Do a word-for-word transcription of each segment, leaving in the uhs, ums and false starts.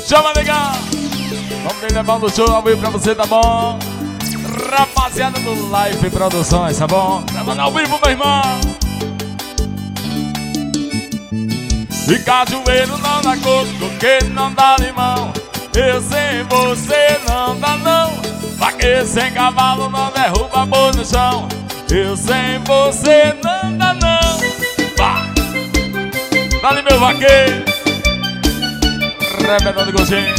Chama, legal. Vamos levar no show ao vivo pra você, tá bom? Rapaziada do Live Produções, tá bom? Gravando ao vivo, meu irmão. E cajueiro não dá coco, coqueiro não dá limão. Eu sem você não dá não. Vaqueiro sem cavalo não derruba boi no chão. Eu sem você não dá não. Vai! Dá-lhe meu vaqueiro. Rebelando gostinho.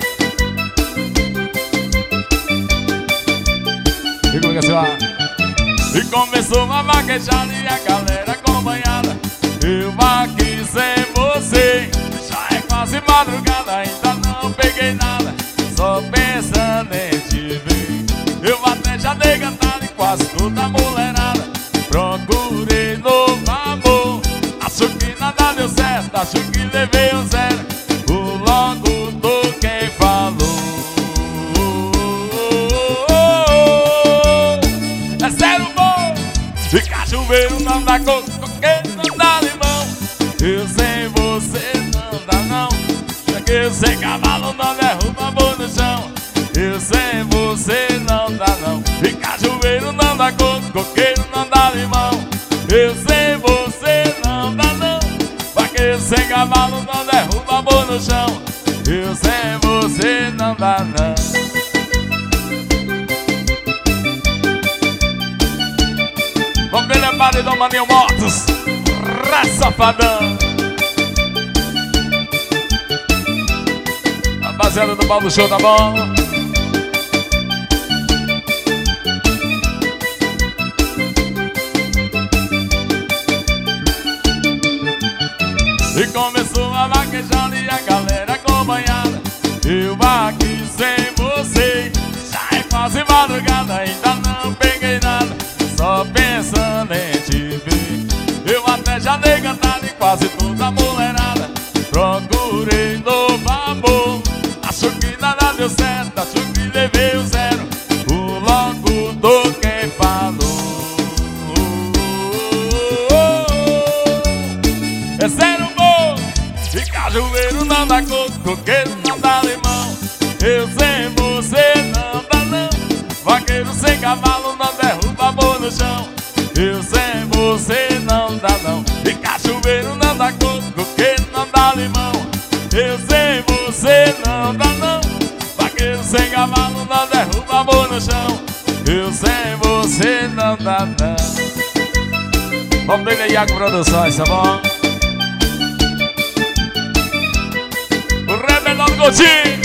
E como é que é vai? E começou a vaquejada e a galera acompanhada. Eu aqui sem você. Já é quase madrugada, ainda não peguei nada. Só pensando em te ver. Eu até já dei cantada em quase toda a mulherada. Procurei novo amor. Acho que nada deu certo, acho que levei um zero. O logo do quem falou. É zero bom. E cajueiro não dá coco, coqueiro não dá limão. Eu sem você não dá não. Eu sem cavalo não derruba boi no chão. Eu sem você não dá não. E cajueiro não dá coco, coqueiro não dá limão. Eu sem você não dá não. Vaqueiro sem cavalo não derruba boi no chão. Eu sem você não dá não. Vamos ver lembrado do Maninho Motos. Raçafadão. Rapaziada do Baldo Show, tá bom? E começou a vaquejada e a galera acompanhada. Eu aqui sem você. Já é quase madrugada, ainda não peguei nada. Só pensando em te ver. Eu até já dei cantada em quase toda a mulherada. Procurei novo amor. Acho que nada deu certo, acho que levei o zero. O logo do quem falou. É zero bom. E cajueiro não dá coco, coqueiro não dá limão. Eu sem você não dá não. Vaqueiro sem cavalo não derruba boi no chão. Eu sem você não dá não. E cajueiro não dá coco, coqueiro não dá limão. Eu sem você não dá não. Vaqueiro sem cavalo não derruba boi no chão. Eu sem você não dá não. Vamos dele aí, Iago Produções, tá bom? O Rebelão do Godinho.